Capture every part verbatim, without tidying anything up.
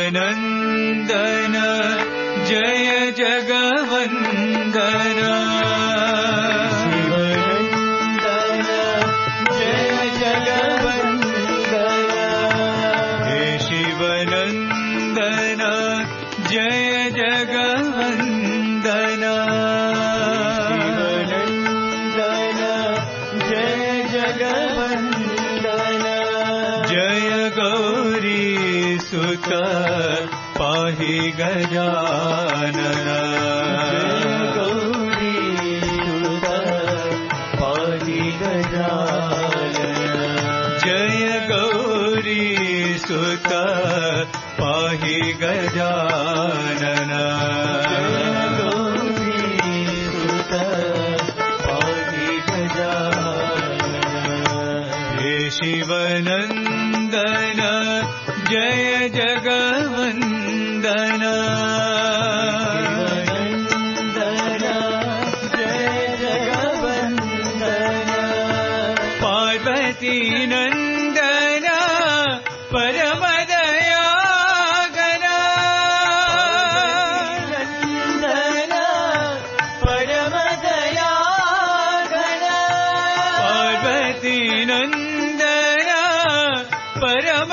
शिवनन्दन जय जगवन्दन शिवनन्दन जय जगवन्दन हे शिवनन्दन जय जगवन्दन शिवनन्दन जय जगवन्दन जय गौरी सुत पाहि गजानन जय गौरी सुत पाहि गजानन जय गौरी सुत पाहि गजानन जय गौरी सुत पाहि गजानन हे शिवनन्दन जय जगवन्दन शिवनन्दन जय जगवन्दन पार्वती नन्दन परम दयाघन नन्दन परम दयाघन पार्वती नन्दन परम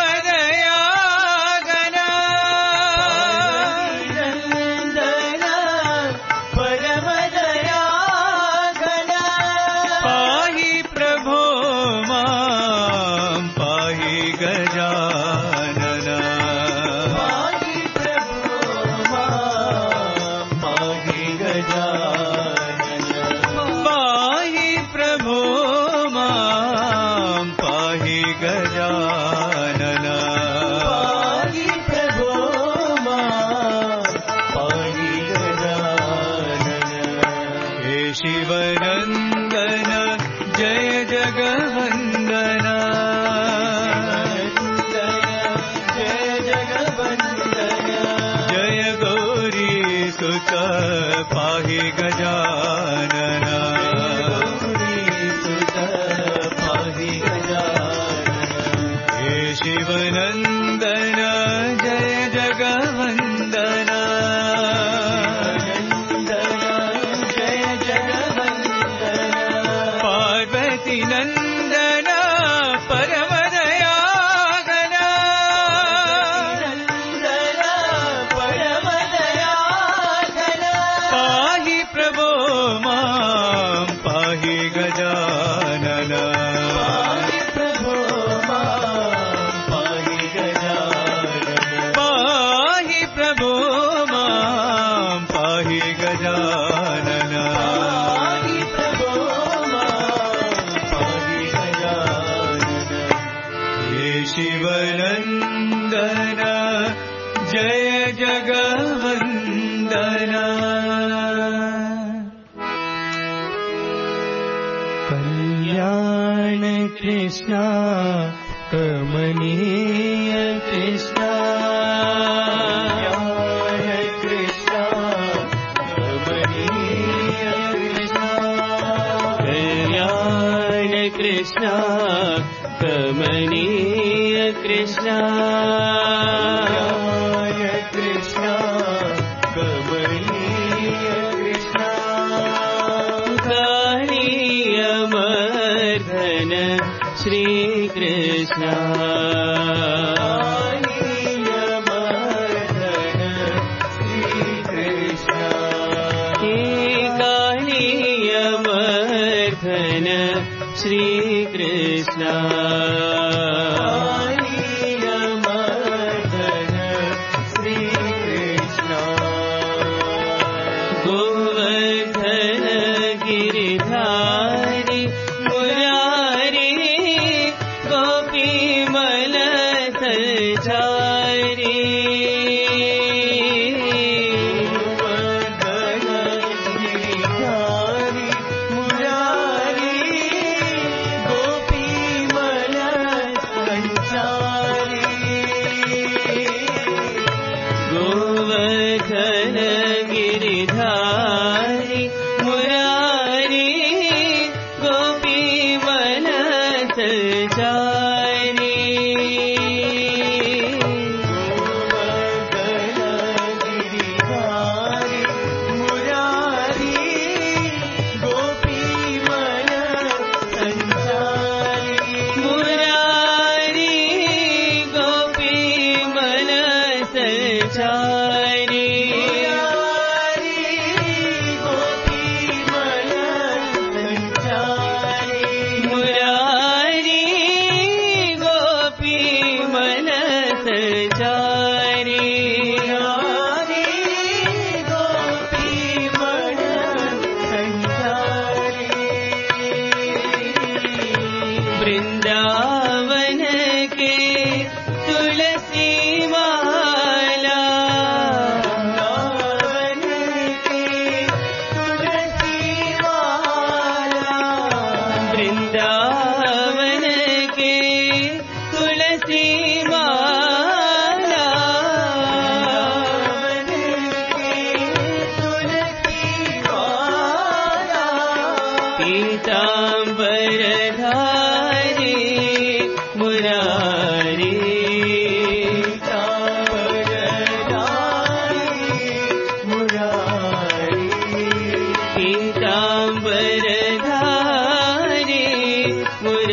शिवनन्दन जय जगवन्दन जय जगवन्दन जय गौरी सुत पाहि गजानन गौरी सुत पाहि गजानन हे शिवनन्दन जय जगवन्दन नन्दन परम दयाघन नन्दन परम दयाघन पाहि प्रभो मां पाहि गजानन पाहि प्रभो मां पाहि गजानन पाहि प्रभो मां पाहि गजानन शिवनन्दन जय जगवन्दन कल्याण कृष्ण कमनीय कृष्ण कल्याण कृष्ण कमनीय कृष्ण कल्याण कृष्ण कमनीय कृष्ण कृष्ण कमनीय कृष्ण कालीय मर्दन श्री कृष्ण कालीय मर्दन श्री कृष्ण कालीय मर्दन श्री कृष्ण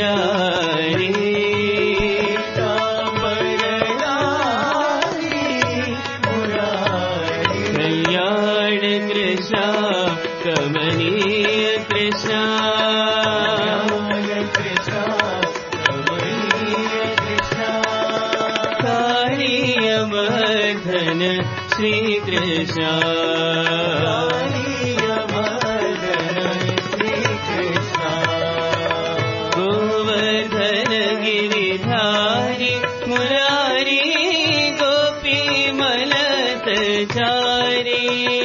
मुरारी कल्याण कृष्ण कमनीय कृष्ण कालीयमर्दन श्री कृष्ण गोवर्धन गिरिधारी मुरारी गोपी मलतचारी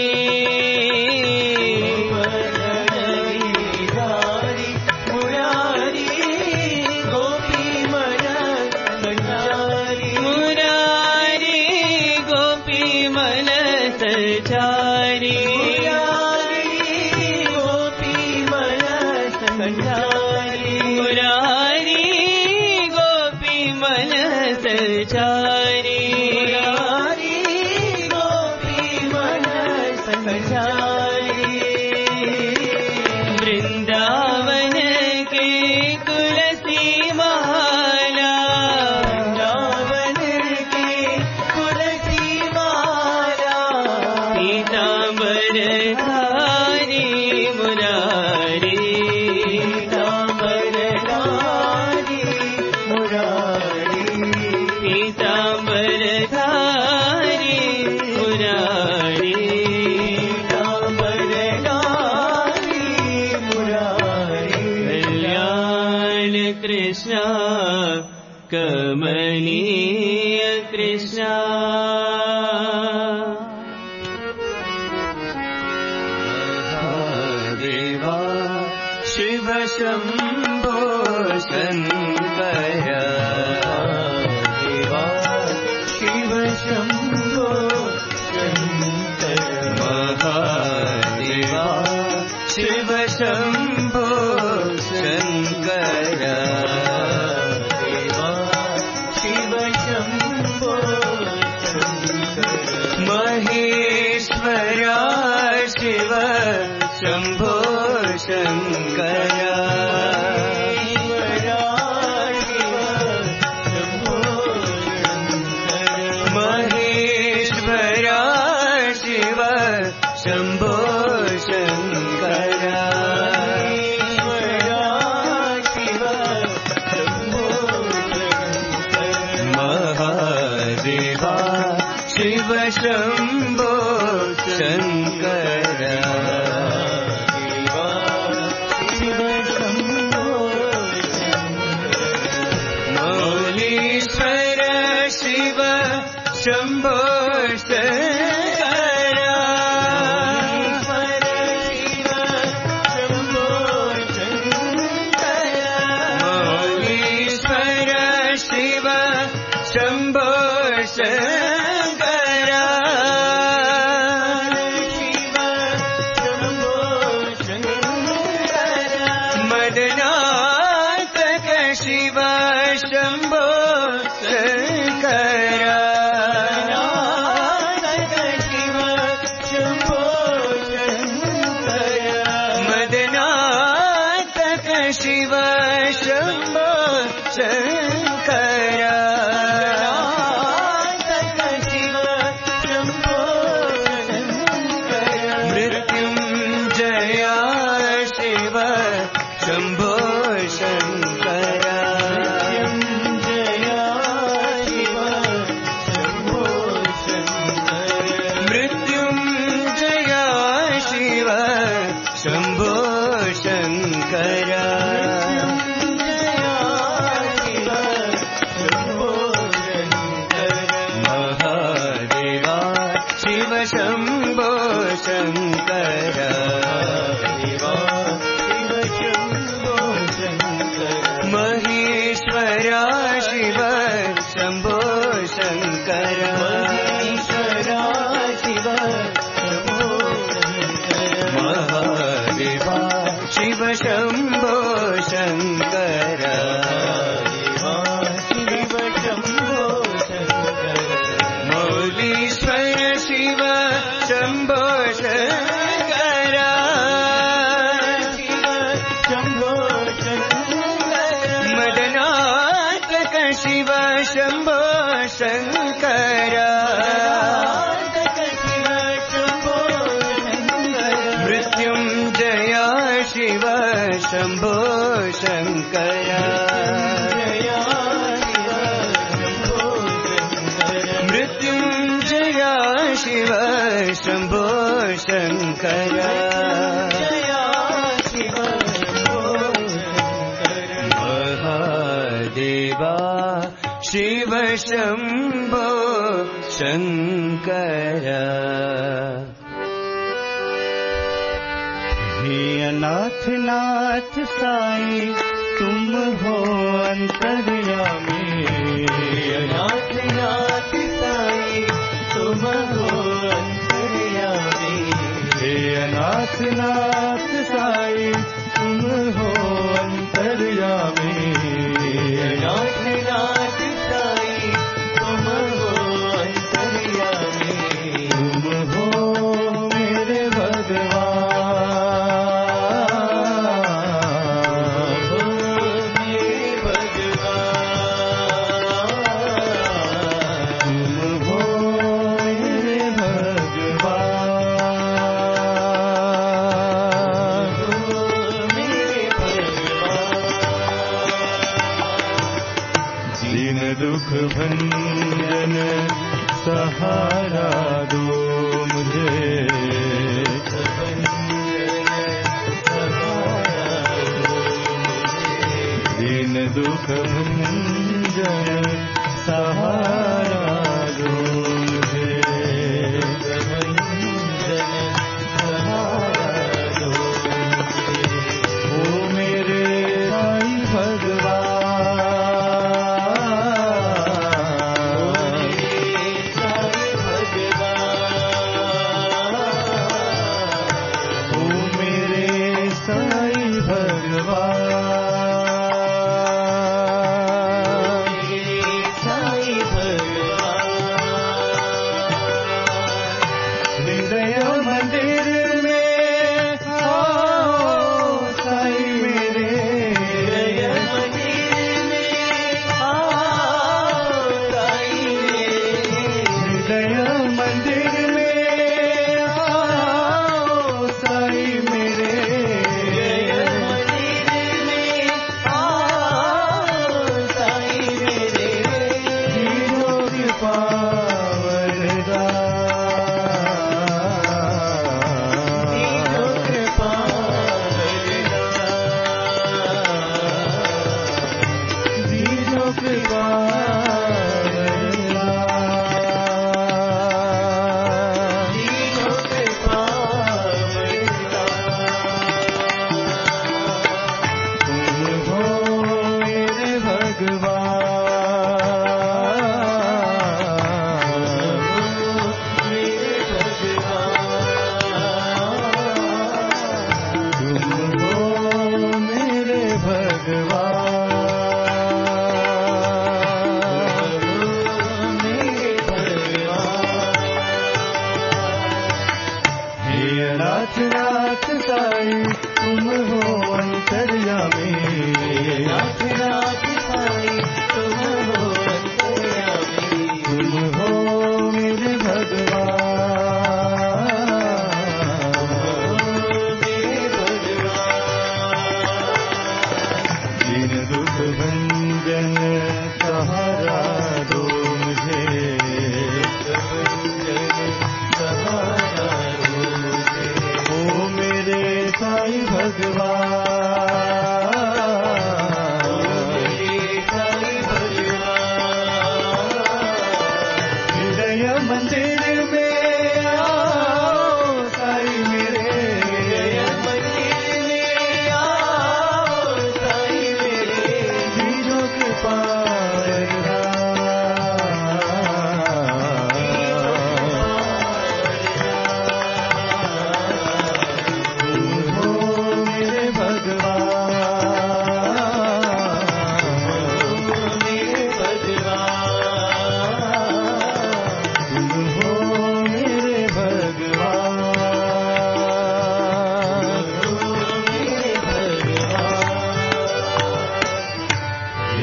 वृंदावन के तुलसी माला वृंदावन के तुलसी माला पीतांबर धारी मुरारी पीतांबर धारी मुरारी पीतांबर धारी मुरारी कृष्ण कमनीय कृष्ण महादेवा शिव शंभो शंकर देवा शिव शंभो शंकर महादेवा शिव शंभो शंकर महेश्वरा शिव शंभो शंकर महेश्वरा शिव शंभो शंकर महादेवा शिव शंभो शंकर मौलीश्वर शिव शंभो शंकर मौलीश्वर शिव शंभो शंकर मदनातक शिव शंभो शंकर मदनातक शिव शंभो शंकर मृत्युंजया शिव शंभो शंकर मृत्युंजया शिव शंभो शंकर महादेवा शिव शंभो शंकर महेश्वरा शिव शंभो शंकर महादेवा शिव शंभो शंकर मौलीश्वर शिव शंभो शंकर शिव शंभो शंकर मृत्युंजय शिव शंभो शंकर मृत्युंजय शिव शंभो शंकर महादेवा शिव शंभो शंकर। हे अनाथ नाथ साई तुम हो अंतर्यामी, अनाथ नाथ साई तुम हो अंतर्यामी, हे अनाथ नाथ साई तुम हो अंतर्यामी, अनाथ नाथ साई तुम हो अंतर्यामी, तुम हो मेरे भगवान, हो मेरे भगवान, तुम हो मेरे भगवान, हो मेरे भगवान। दीन दुख भंजन सहारा दो मुझे, दीन दुख भंजन सहारा दो मुझे, ओ मेरे साईं भगवान, ओ मेरे साईं भगवान, हृदय मंदिर में आओ साईं मेरे, हृदय मंदिर में आओ साईं मेरे, हृदय मंदिर में आओ साईं मेरे, हृदय मंदिर में आओ साईं मेरे, दीनों की पावनदान, दीनों कृपा दीनों की पावनदान, दीनों कृपा तुम हो मेरे भगवान, मेरे भगवान, तुम हो मेरे भगवान, मेरे भगवान। हे नाथ नाथ साई तुम हो अंतर्यामी, नाथ नाथ साई तुम हो अंतर्यामी, तुम हो मेरे भगवान, मेरे भगवान। दीन दुख भंजन सहारा दो मुझे, ओ मेरे साईं भगवान, हृदय मंदिर में आओ साईं मेरे, हृदय मंदिर में आओ साईं मेरे, दीनों के पास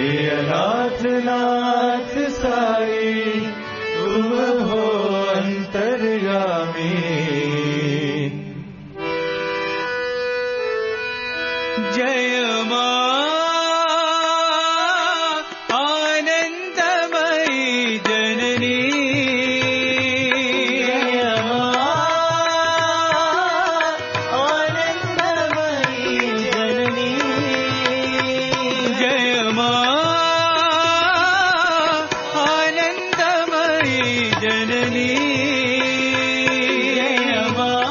अनाथ नाथ साई तुम हो अंतर्यामी। जय मां आनंदमयी जननी। जय मां आनंदमयी जननी। जय मां आनंदमयी जननी। जय मां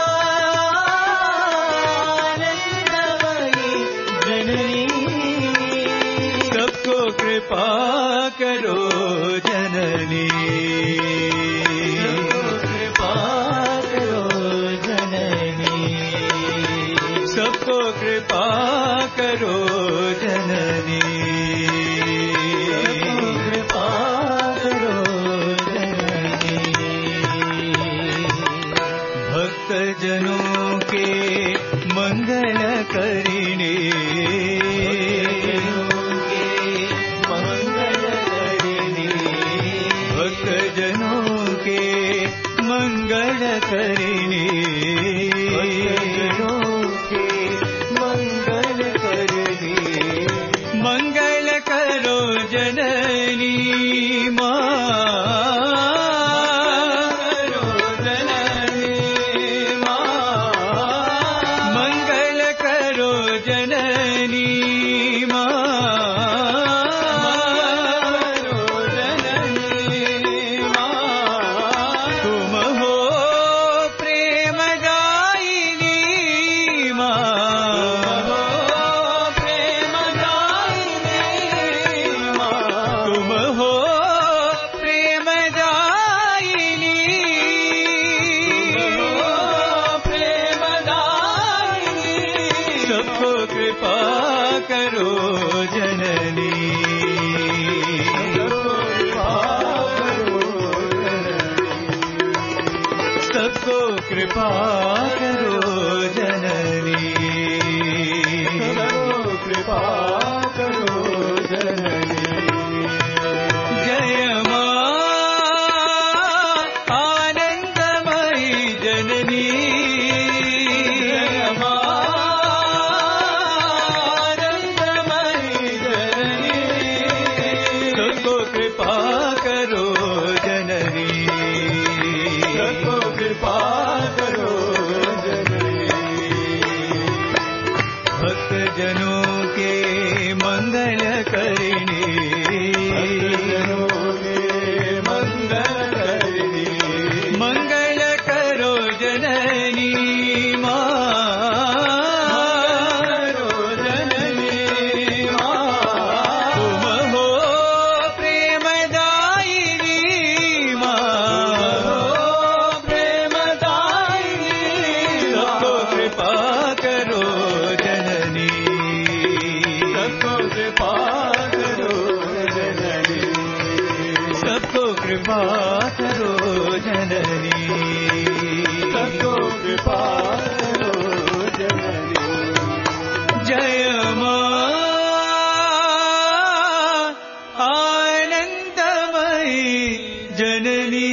आनंदमयी जननी। सबको कृपा करो जननी। कृपा करो जननी। सबको कृपा करो जननी। कृपा करो जननी। भक्त जनों के मंगल करिणे। मंगल करिणे। भक्त जनों के मंगल करिणे। मंगल करिणे। मंगल करो जननी मां। करो जननी मां। मंगल करो जननी मां। करो जननी मां। तुम हो प्रेमदायिनी मां। प्रेमदायिनी मां। तुम हो प्रेमदायिनी। प्रेमदायिनी। सबको कृपा करो जननी। सबको कृपा करो जननी। कृपा करो जननी। जय मां आनंदमयी जननी। जय मां आनंदमयी जननी। सबको कृपा करो जननी। सबको कृपा करो जननी। भक्त जनों के मंगल करिणे। मंगल करिणे। मंगल करो जननी मां। करो जननी मां। तुम हो प्रेमदायिनी मां। प्रेमदायिनी। सबको कृपा करो जननी। सबको कृपा करो जननी। सबको कृपा करो जननी। सबको कृपा करो जननी। जय मां आनंदमयी जननी।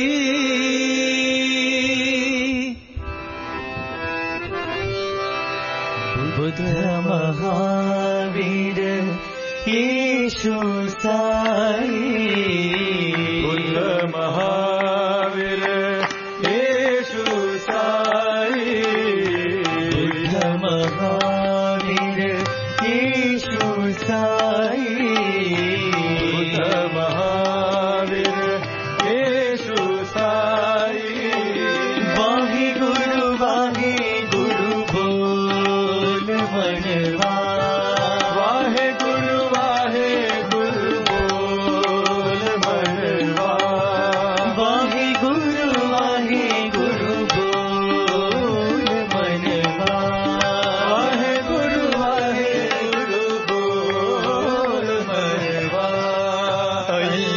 बुद्ध महावीर यीशु साई। बुद्ध महावीर यीशु साई। बुद्ध महावीर यीशु साई। बुद्ध महावीर यीशु साई। वाहे गुरु वाहे गुरु बोल मनवा। वाहे गुरु वाहे गुरु बोल मनवा। वाहे गुरु वाहे गुरु बोल मनवा। वाहे गुरु वाहे गुरु बोल मनवा।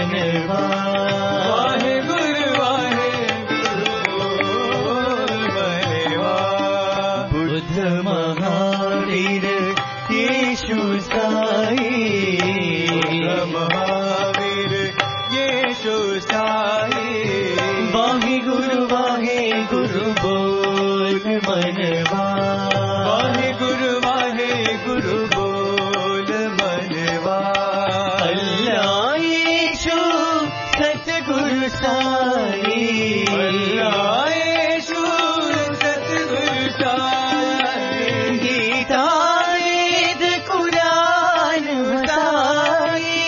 मनवा वाहे गुरु वाहे गुरु मनवा बुद्ध महावीर यीशु साई महावीर यीशु साई वाहे गुरु वाहे गुरु बोल मनवा वाहे गुरु वाहे गुरु बोल मनवा अल्लाह यीशु सतगुरु साई अल्लाह यीशु सतगुरु साई गीता वेद कुरान बताई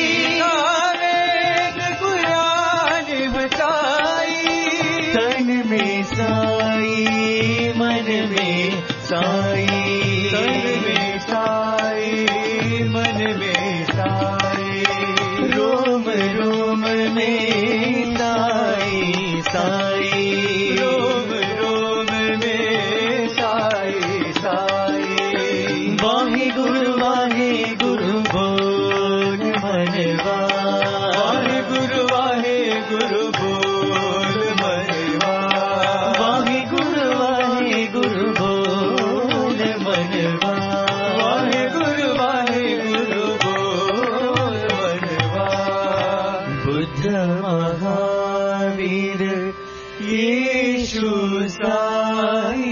वेद कुरान बताई तन में साई मन में साई तन में साई मन में साई रोम रोम में साई साई रोम रोम में साई साई वाहे गुरु वाहे गुरु बोल मनवा वाहे गुरु वाहे गुरु बोल मनवा वाहे गुरु वाहे गुरु बोल मनवा वाहे गुरु वाहे गुरु बोल मनवा बुद्ध महावीर यीशु साई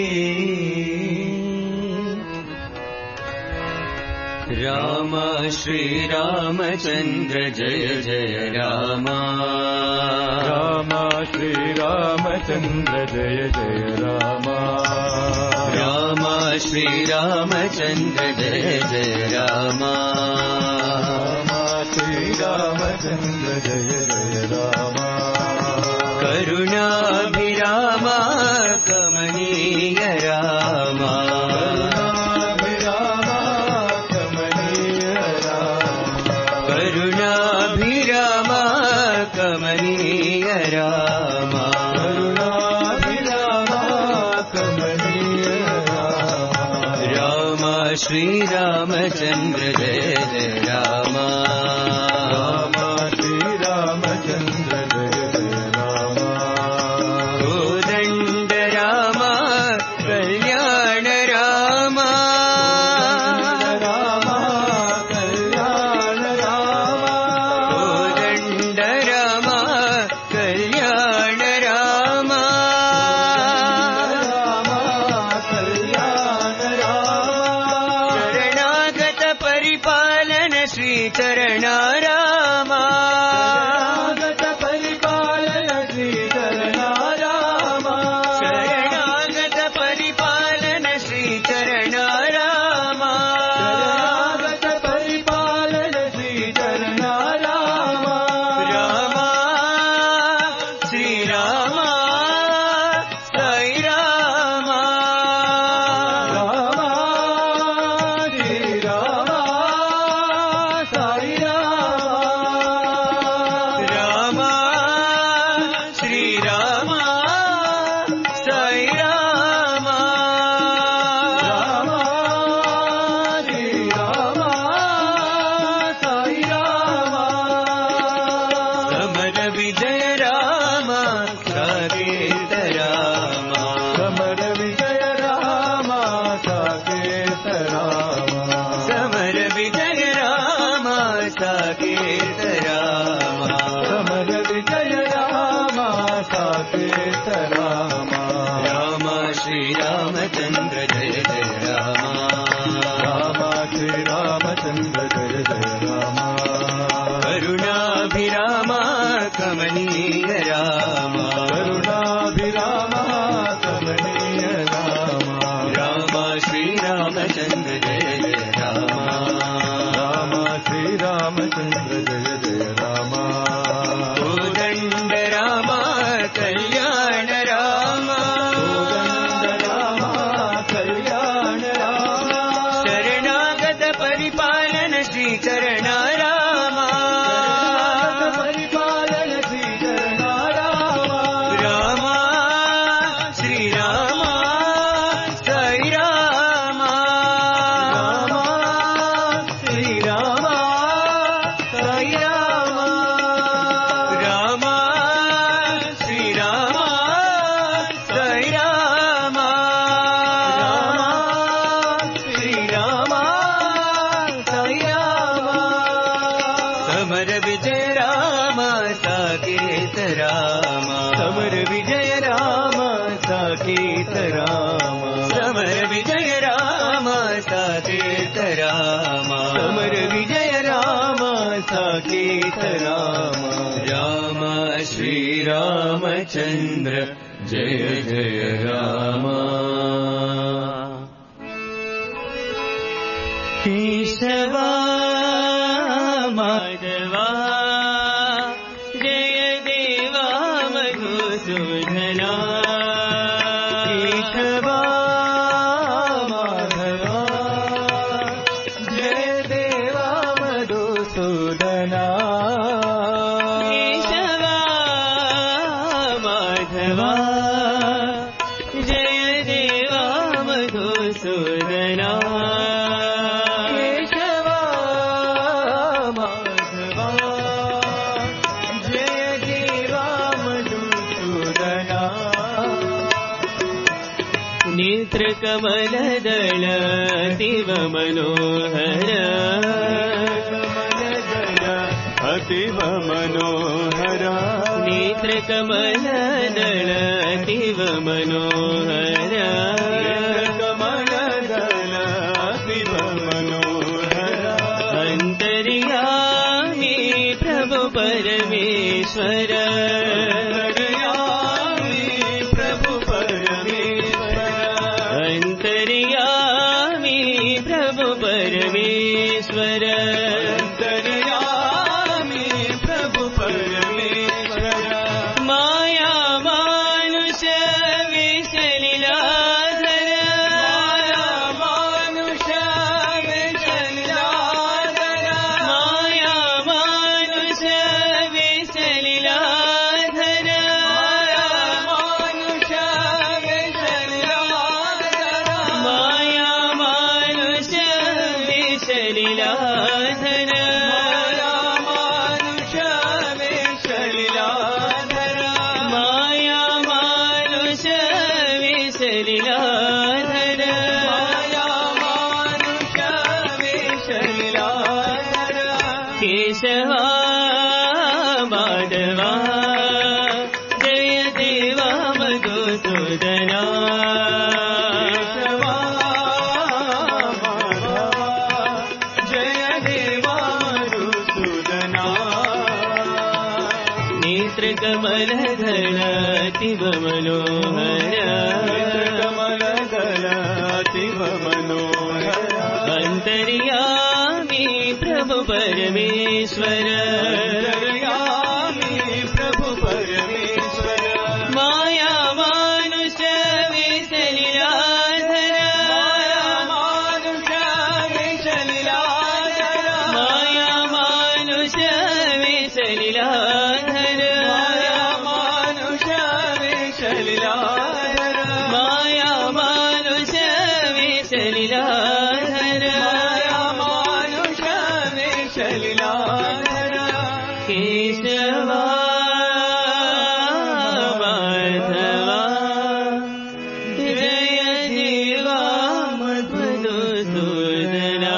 राम श्री रामचंद्र जय जय राम राम श्री रामचंद्र जय जय राम राम श्री रामचंद्र जय जय राम राम श्री रामचंद्र जय जय राम करुणाभिराम कमनीय राम करुणाभिराम कमनीय राम करुणाभिराम कमनीय राम श्री रामचंद्र जय जय राम राम श्री रामचंद्र जय जय राम कोदंड राम कल्याण राम राम कल्याण राम कोदंड राम कल्याण राम राम कल्याण राम शरणागत परिपालन विजय राम साकेत राम समर विजय राम साकेत राम समर विजय राम साकेत राम समर विजय राम साकेत राम राम श्री रामचंद्र जय जय राम केशवा माधवा जय देवा मधुसूदना केशवा माधवा जय देवा मधुसूदना केशवा माधवा जय देवा मधुसूदना नेत्रकमलदल अतीव मनोहर कमलदल अतीव मनोहर नेत्रकमलदल अतीव मनोहर कमलदल अतीव मनोहर अन्तर्यामी प्रभु परमेश्वर परमेश्वर अंतर्यामी प्रभु परमेश्वर माया मानुष विषलीलाधर माया मानुष विषलीलाधर माया मानुष विषलीलाधर माया मानुष विषलीलाधर माया मानुष विषलीलाधर माया मानुष विषलीलाधर माया मानुष विषलीलाधर माया मानुष विषलीलाधर केशवा माधवा जय देवा मधुसूदना केशवा माधवा जय देवा मधुसूदना नेत्रकमलदल अतीव मनोहर कमलदल अतीव मनोहर अन्तर्यामी प्रभु परमेश्वर अंतर्यामी प्रभु परमेश्वर माया मानुष विषलीलाधर माया मानुष विषलीलाधर माया मानुष विषलीलाधर माया मानुष विषलीलाधर माया मानुष विषलीलाधर माया मानुष विषलीलाधर केशवा माधवा जय देवा मधुसूदना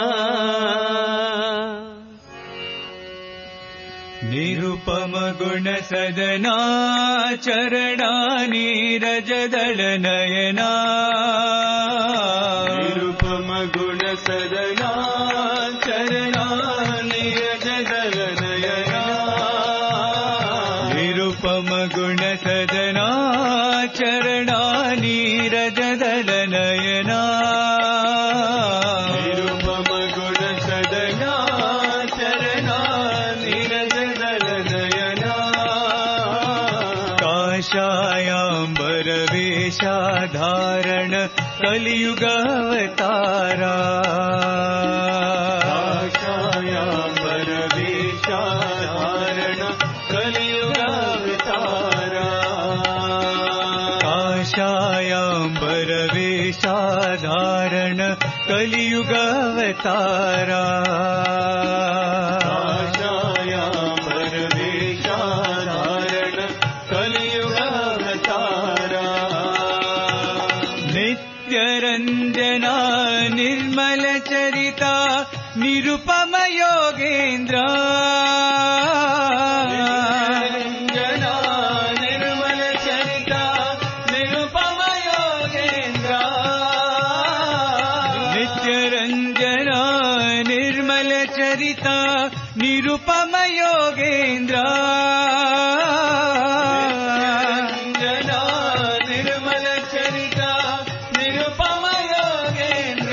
निरुपम गुण सदना चरणा नीरजदल नयना निरुपम गुण सदना चरणा नीरजदल नयना निरुपम गुण सदना चरणा नीरजदल नयना निरुपम गुण सदना चरणा नीरजदल नयना काशायाम्बर वेशाधारण कलियुगावतारा काशायाम्बर वेशाधारण कलियुगावतारा काशायाम्बर वेशाधारण कलियुगावतारा काशायाम्बर वेशाधारण कलियुगावतारा नित्यरञ्जना निर्मल चरिता निरुपम योगेन्द्र निरुपम योगेन्द्र निरञ्जना निर्मल चरिता निरुपम योगेन्द्र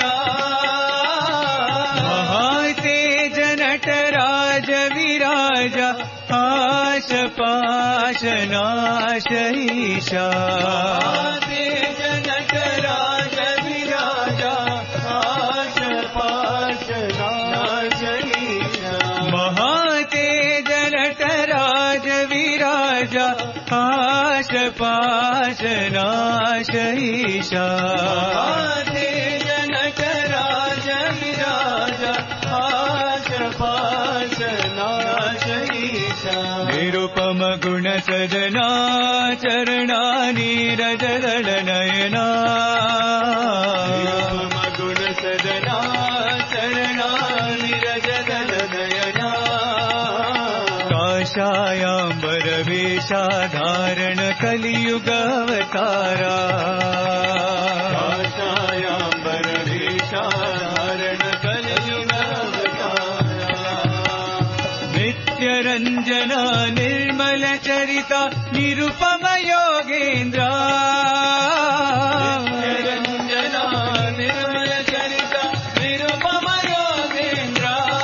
महातेज नटराज विराज आश पाश नाश ईशा तेज नटराज विराजा आश पाश नाश ईशा महातेज नटराज विराज आश पाश नाश ईशा तेज नटराज विराजा आश पाश नाश ईशा निरुपम गुण सजना चरणा नीरज दल नयना निरुपम गुण सदना चरणा नीरज दल नयना काषायाम्बर वेशा धारण कलियुग अवतारा काषायाम्बर वेशा धारण कलियुग अवतारा नित्य रंजना निर्मल चरिता निरुपम योगेन्द्र निरञ्जना निर्मल चरिता निरुपम योगेन्द्र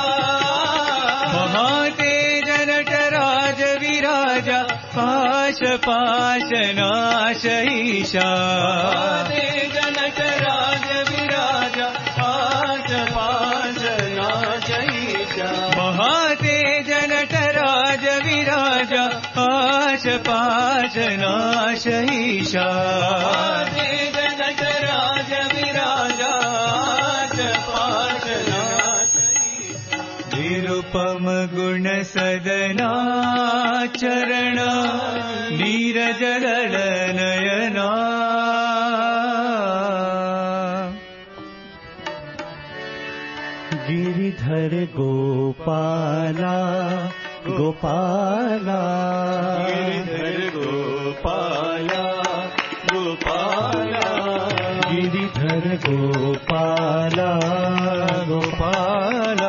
महातेज नटराज विराज पाश पाश नाश ईशा तेज नटराज विराजा आश पाश नाश ईशा महातेज नटराज विराज पाश पाश नाश ईशा तेज नटराज विराजा आश पाश नाश ईशा निरुपम गुण सदना चरण नीरज दल नयना गिरिधर गोपाला गोपाला गिरिधर गोपाला गोपाला गिरिधर गोपाला गोपाला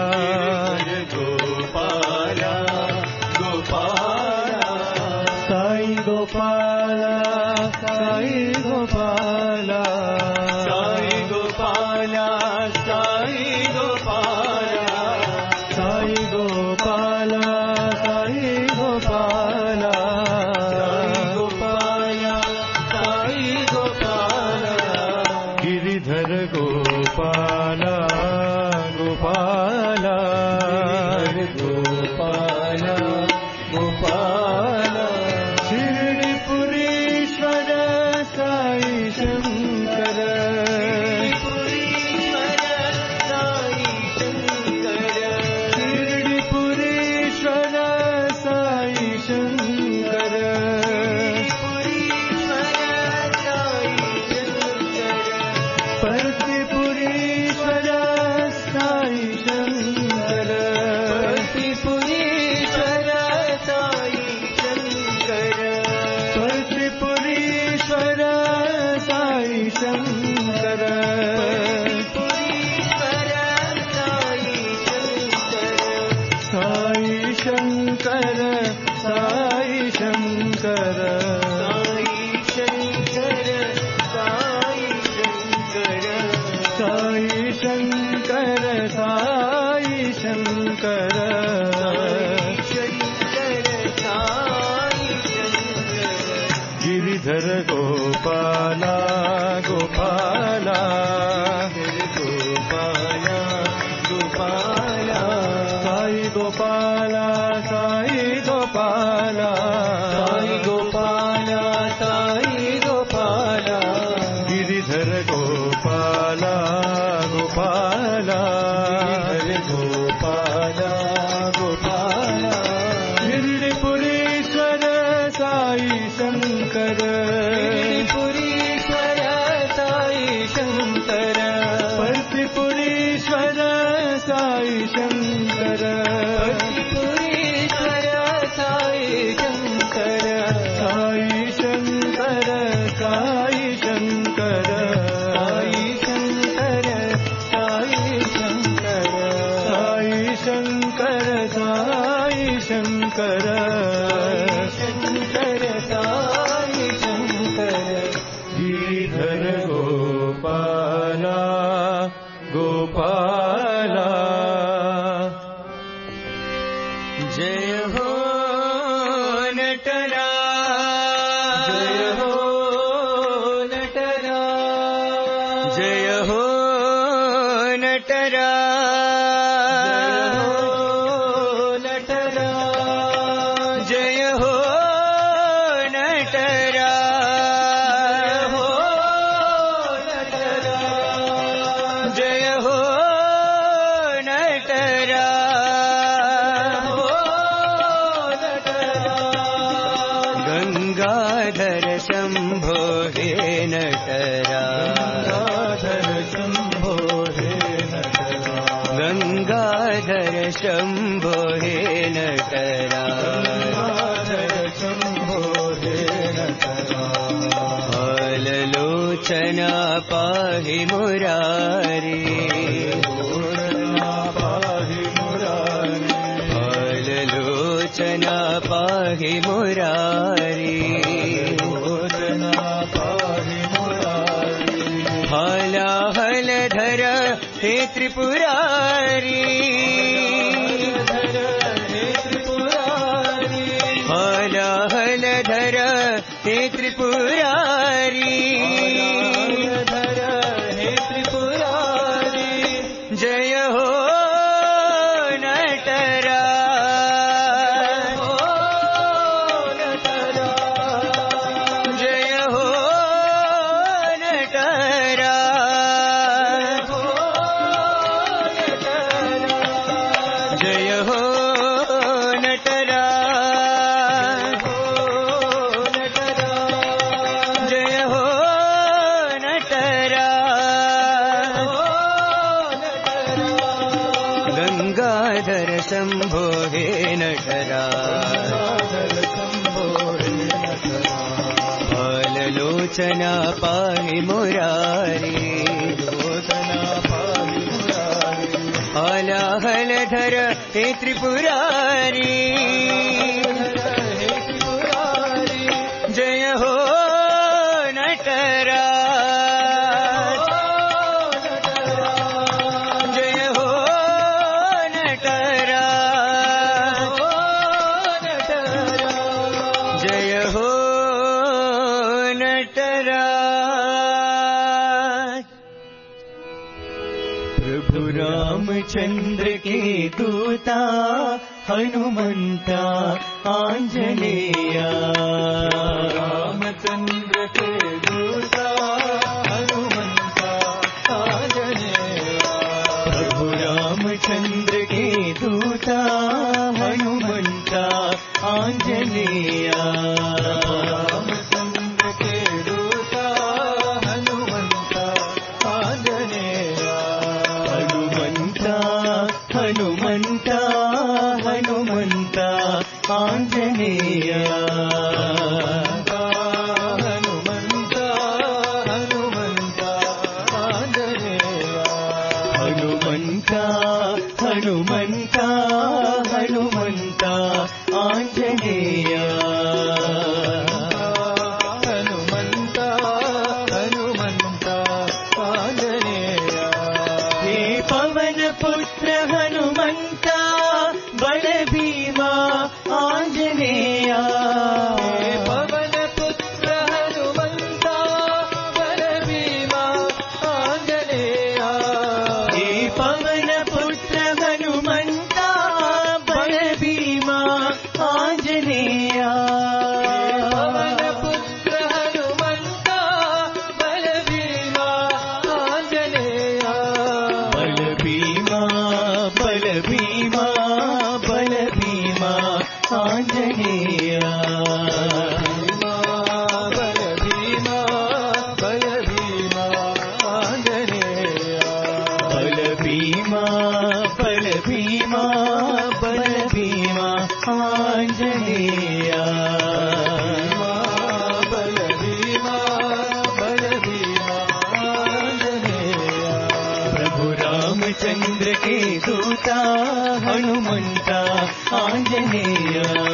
गोपाला गोपाला साई गोपाला साई गोपाला साई गोपाला साई गोपाला साई गोपाला साई गोपाला साई गोपाला साई गोपाला गिरिधर गोपाला गोपाला गोपाला गोपाला शिरडीपुरीश्वर साई शंकर शिरडीपुरीश्वर साई शंकर पर्तिपुरीश्वर साई शंकर पर्तिपुरीश्वर साई शंकर साई शंकर साई शंकर साई शंकर साई शंकर गिरिधर गोपाला गोपाला गोपाला गोपाला साई गोपाला साई गोपाला साई गोपाला साई गोपाला गिरिधर गोपाला गोपाला हरे गोपाला गोपाला शिरडीपुरीश्वर साई शंकर पुरीश्वर साई शंकर पर्तिपुरीश्वर साई शंकर पुरीश्वर साई शंकर शंकर शंकर साई शंकर गिरिधर गोपाला गोपाला जय हो नटरा जय हो नटरा जय हो नटरा जय हो नटरा जय हो नटरा गंगाधर शंभो हे नटरा गंगाधर शंभो हे नटरा गंगाधर शंभो हे नटरा गंगाधर शंभो हे नटरा हाललोचना पाहि मुरारी पाहि मुरारी हाललोचना पाहि मुरारी लोचना पाहि मुरारी हालाहलधर हे त्रिपुरारी धर हे त्रिपुरारी हालाहलधर हे त्रिपुरारी धर हे त्रिपुरारी जय हो नटरा जय हो नटरा जय हो नटरा जय हो नटरा गंगाधर शंभो हे नटरा हाललोचना पाहि मुरारी हालाहलधर हे त्रिपुरारी जय हो नटरा जय हो नटरा जय हो नटरा प्रभु रामचंद्र के दूता हनुमंता आंजनेया रामचंद्र के दूता हनुमंता आंजनेया प्रभु रामचंद्र के दूता हनुमंता आंजनेया रामचंद्र के दूता हनुमंता आंजनेया हनुमंता हनुमंता हनुमंता आंजनेया हनुमंता हनुमंता आंजनेया हनुमंता हनुमंता हनुमंता आंजनेया हनुमंता हनुमंता आंजनेया हे पवन पुत्र हनुमंता बल भीमा आंजनेया हे पवन पुत्र हनुमंता बल भीमा आंजनेया हे पवन पुत्र हनुमंता बल भीमा आंजनेया पवन पुत्र हनुमंता बल भीमा आंजनेया बल भीमा बल भीमा बल भीमा आंजनेया बल भीमा बल भीमा आंजनेया बल भीमा बल भीमा बल भीमा आंजनेया बल भीमा बल भीमा आंजनेया प्रभु रामचंद्र के दूता हनुमंता आंजनेया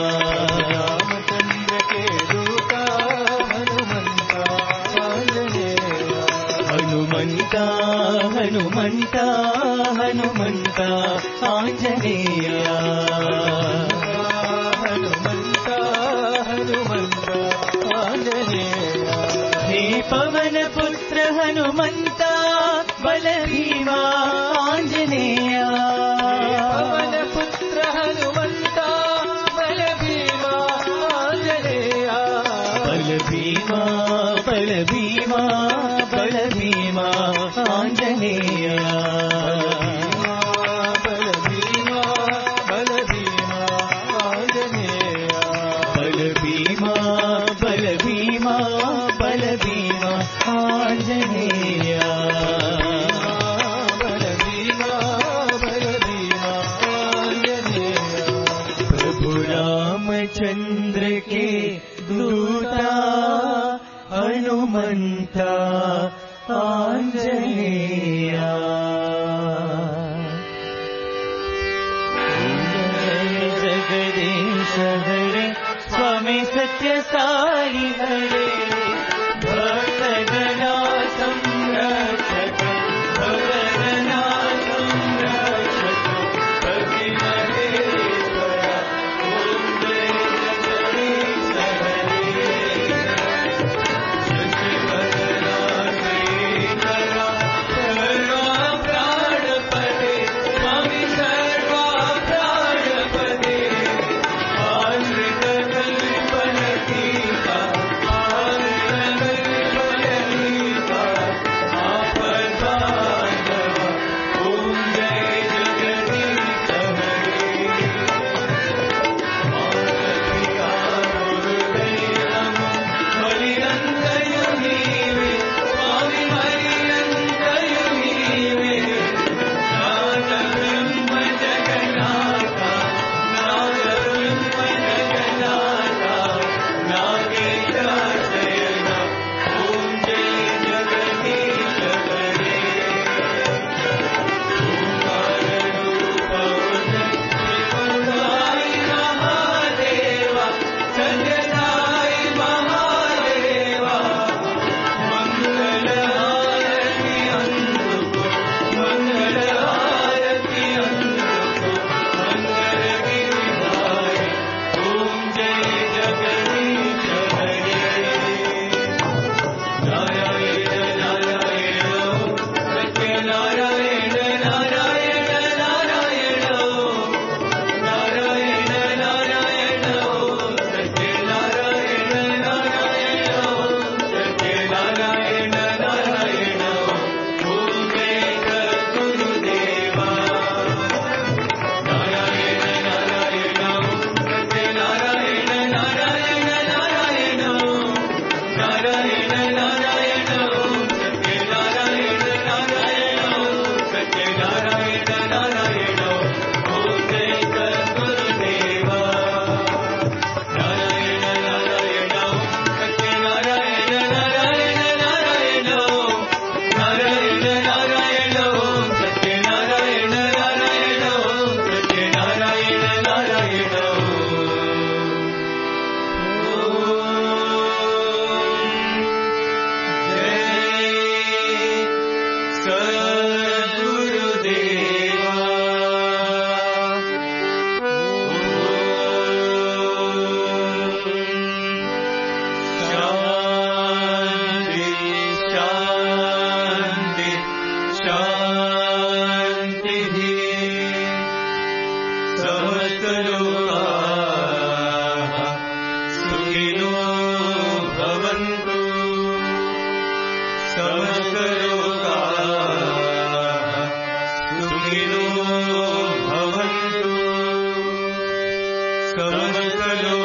హనుమంత హనుమంత ఆంజనేయ హనుమంత హనుమంత ఆంజనేయ హే పవన పుత్ర హనుమంత బల భీమా ఆంజనేయ పవన పుత్ర హనుమంత బల భీమా ఆంజనేయ బల భీమా బల భీమా బల భీమా ఆంజనేయ బల భీమా బల భీమా ఆంజనేయ బల భీమా బల భీమా బల భీమా ఆంజనేయ బల భీమా బల భీమా ఆంజనేయ प्रभु रामचंद्र के दूता हनुमंता आंजनेया जगदीश हरे स्वामी सत्य साई हरे भक्तजना संरक्षक भक्तजना संरक्षक भक्ति महेश्वरा ओम जय जगदीश हरे शशिवदना श्रीधरा सर्वा प्राणपते स्वामी सर्वा प्राणपते आश्रित कल्पलतीका आश्रित कल्पलतीका आपद्बांधव ओम जय जगदीश हरे मातपिता गुरुदैवम् मलिरन्तयु नीवे स्वामी मलिरन्तयु नीवे नादब्रह्म जगन्नाथा नादब्रह्म जगन्नाथा नागेशाशयन ओम जय जगदीश हरे ओंकाररूपवदत्तिपुराय महादेवा सत्यसाई महादेवा मंगलहारति अंदुको मंगलहारति अंदुको मंगलगिरिधारी ओम जय जगदीश हरे नारायण नारायण सत्यनारायण नारायण नारायण नारायण नारायण सत्यनारायण नारायण सत्यनारायण नारायण ओम जय सद्गुरुदेवा नारायण नारायण सत्यनारायण नारायण नारायण नारायण नारायण सत्यनारायण नारायण सत्यनारायण नारायण ओम जय सद्गुरुदेवा नारायण नारायण सत्यनारायण नारायण नारायण नारायण नारायण सत्यनारायण नारायण सत्यनारायण नारायण शांति शांति समस्त लोकाः सुखिनो भवन्तु समस्त लोकाः सुखिनो भवन्तु समस्त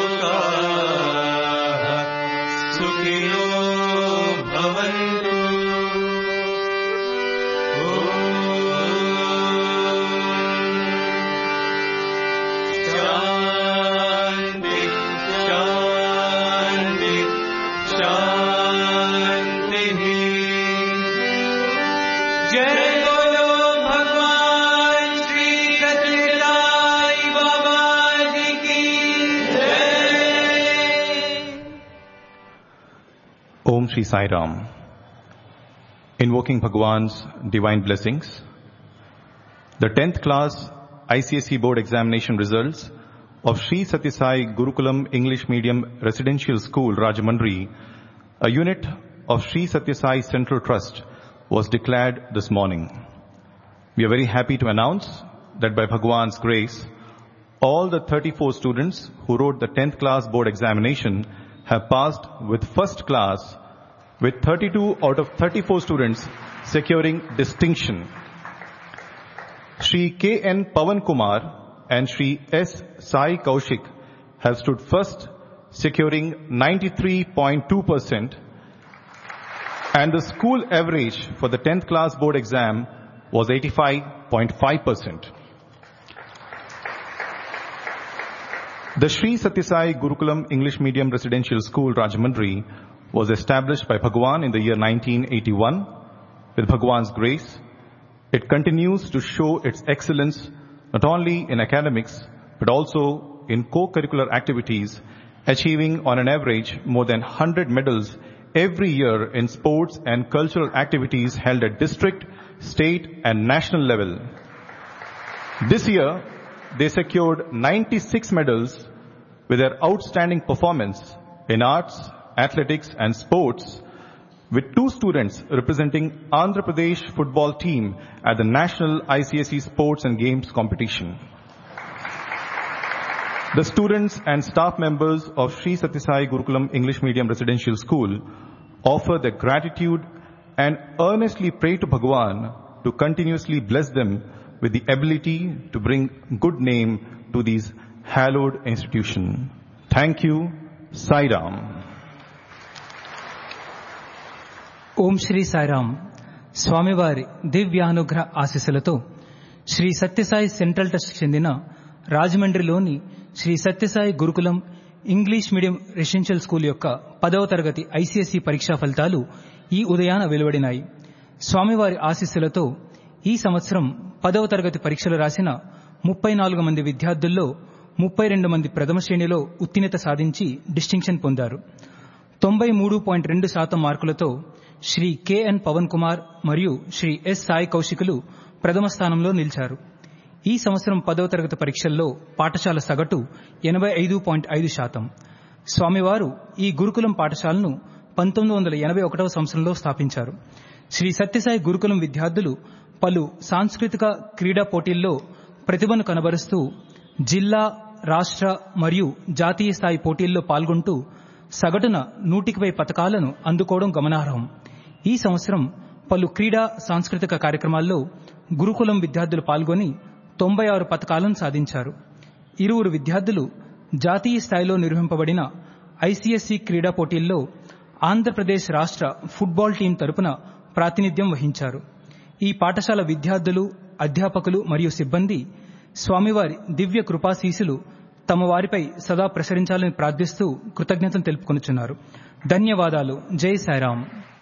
लोकाः सुखिनो भवन्तु शांति शांति शांति जय बोलो भगवान श्री सत्यसाई बाबा जी की जय। ఓం Shri Sairam. Invoking Bhagwan's divine blessings, the tenth class I C S E board examination results of Sri Sathya Sai Gurukulam English Medium Residential School, Rajahmundry, a unit of Sri Sathya Sai Central Trust, was declared this morning. We are very happy to announce that by Bhagwan's grace, all the thirty-four students who wrote the tenth class board examination have passed with first class, with thirty-two out of thirty-four students securing distinction. Shri K N Pavan Kumar and Shri S Sai Kaushik have stood first, securing ninety-three point two percent, and the school average for the tenth class board exam was eighty-five point five percent. The Sri Sathya Sai Gurukulam English Medium Residential School, Rajahmundry, was established by Bhagwan in the year nineteen eighty-one. With Bhagwan's grace, it continues to show its excellence not only in academics but also in co-curricular activities, achieving on an average more than one hundred medals every year in sports and cultural activities held at district, state and national level. This year, they secured ninety-six medals with their outstanding performance in arts, athletics and sports, with two students representing Andhra Pradesh football team at the National I C S E Sports and Games competition. The students and staff members of Sri Sathya Sai Gurukulam English Medium Residential School offer their gratitude and earnestly pray to Bhagwan to continuously bless them with the ability to bring good name to these hallowed institution. Thank you. Sai Ram. ఓం శ్రీ సాయిరామ్. స్వామివారి దివ్యానుగ్రహ ఆశీస్సులతో Shri Sathya Sai central trust చెందిన రాజమండ్రిలోని శ్రీ సత్యసాయి గురుకులం English medium residential school యొక్క పదవ తరగతి ICSE పరీక్షా ఫలితాలు ఈ ఉదయాన వెలువడినాయి. స్వామివారి ఆశీస్సులతో ఈ సంవత్సరం పదవ తరగతి పరీక్షలు రాసిన ముప్పై నాలుగు మంది విద్యార్థుల్లో ముప్పై రెండు మంది ప్రథమ శ్రేణిలో ఉత్తీర్ణత సాధించి డిస్టింక్షన్ పొందారు. తొంభై మూడు పాయింట్ రెండు శాతం మార్కులతో శ్రీ కెఎన్ పవన్ కుమార్ మరియు శ్రీ ఎస్ సాయి కౌశికులు ప్రథమ స్థానంలో నిలిచారు. ఈ సంవత్సరం పదవ తరగతి పరీక్షల్లో పాఠశాల సగటు ఎనభై ఐదు పాయింట్ ఐదు శాతం. స్వామివారు ఈ గురుకులం పాఠశాలను పంతొమ్మిది వందల ఎనభై ఒకటవ సంవత్సరంలో స్థాపించారు. శ్రీ సత్యసాయి గురుకులం విద్యార్థులు పలు సాంస్కృతిక క్రీడా పోటీల్లో ప్రతిభను కనబరుస్తూ జిల్లా, రాష్ట్ర మరియు జాతీయ స్థాయి పోటీల్లో పాల్గొంటూ సగటున నూటికి పై పతకాలను అందుకోవడం గమనార్హం. ఈ సంవత్సరం పలు క్రీడా సాంస్కృతిక కార్యక్రమాల్లో గురుకులం విద్యార్థులు పాల్గొని తొంభై ఆరు పతకాలను సాధించారు. ఇరువురు విద్యార్థులు జాతీయ స్థాయిలో నిర్వహింపబడిన ఐసీఎస్ఈ క్రీడా పోటీల్లో ఆంధ్రప్రదేశ్ రాష్ట్ర ఫుట్బాల్ టీం తరపున ప్రాతినిధ్యం వహించారు. ఈ పాఠశాల విద్యార్థులు, అధ్యాపకులు మరియు సిబ్బంది స్వామివారి దివ్య కృపాశీసులు తమ వారిపై సదా ప్రసరించాలని ప్రార్థిస్తూ కృతజ్ఞతలు తెలుపుకొనుచున్నారు. ధన్యవాదాలు. జై సాయిరాం.